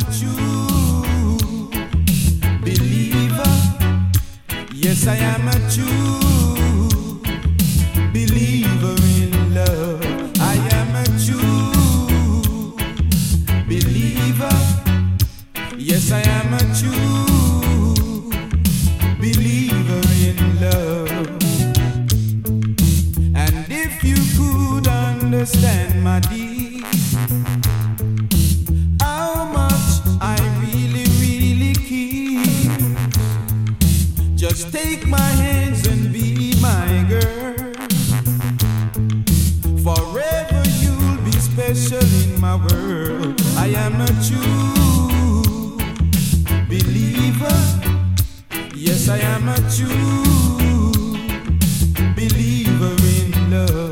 true believer. Yes, I am a true believer in love. I am a true believer. Yes, I am a true believer in love. And if you could understand my deed, how much I really, really care, just take my hands and be my girl. Forever you'll be special in my world. I am a true believer. Yes, I am a true believer in love.